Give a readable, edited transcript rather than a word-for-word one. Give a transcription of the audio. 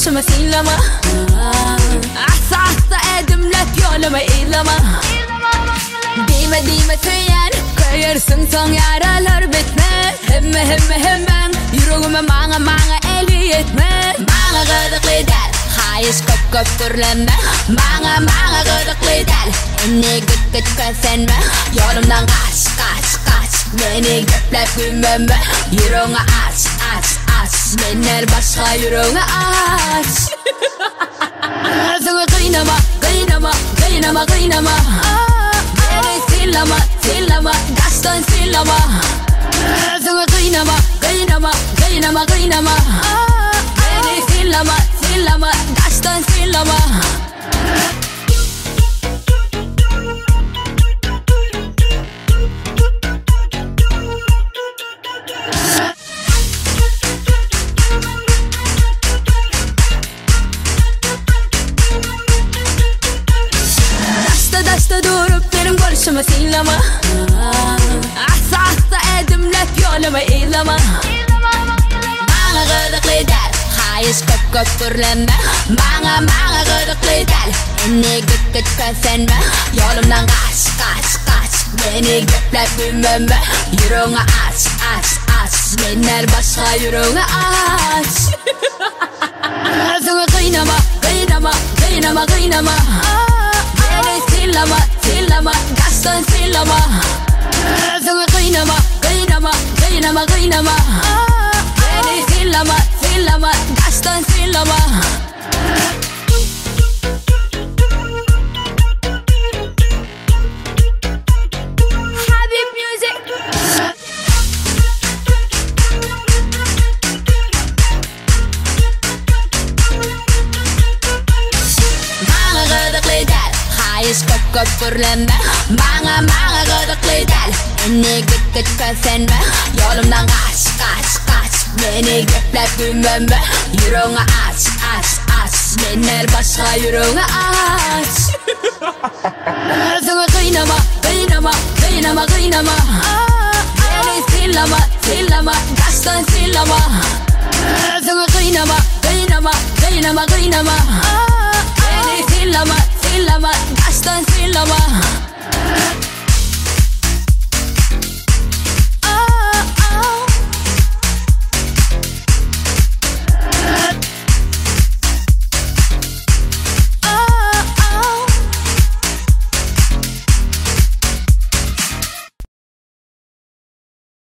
başıma silama. Asa asa edimlet yoluma ilama. Dime söyler koyarsın son yaralar bitme. Hemen yüreğime manga eli etme. Manga gıdıklı der hayış kop türlenme. Manga gıdıklı der eni gıt kasenme. Yolumdan kaç beni göplep gülmeme. Yüreğine aç Mener başka yüreğine aç. Sana kıynama beni sillama Gaston sillama. Sana kıynama beni sillama Gaston sillama. Dasta durup benim konuşuma sillama. Asa edimlet yoluma ilama. Bana gıdıklı der hayış kop türlenme. Bana gıdıklı der eni gıt kasenme. Yolumdan kaç beni göplep gülmeme. Yüreğine aç Mener başka yüreğine aç. Sana kıynama beni sillama Gaston sillama. Sana kıynama beni sillama Gaston sillama. Habib Music. Hayış kop türlenme. Bana gıdıklı der eni gıt kasenme. Yolumdan kaç beni göplep gülmeme. Yüreğine aç Mener başka yüreğine aç. Sana kıynama beni sillama Gaston sillama. Sana kıynama beni sillama Gaston sillama.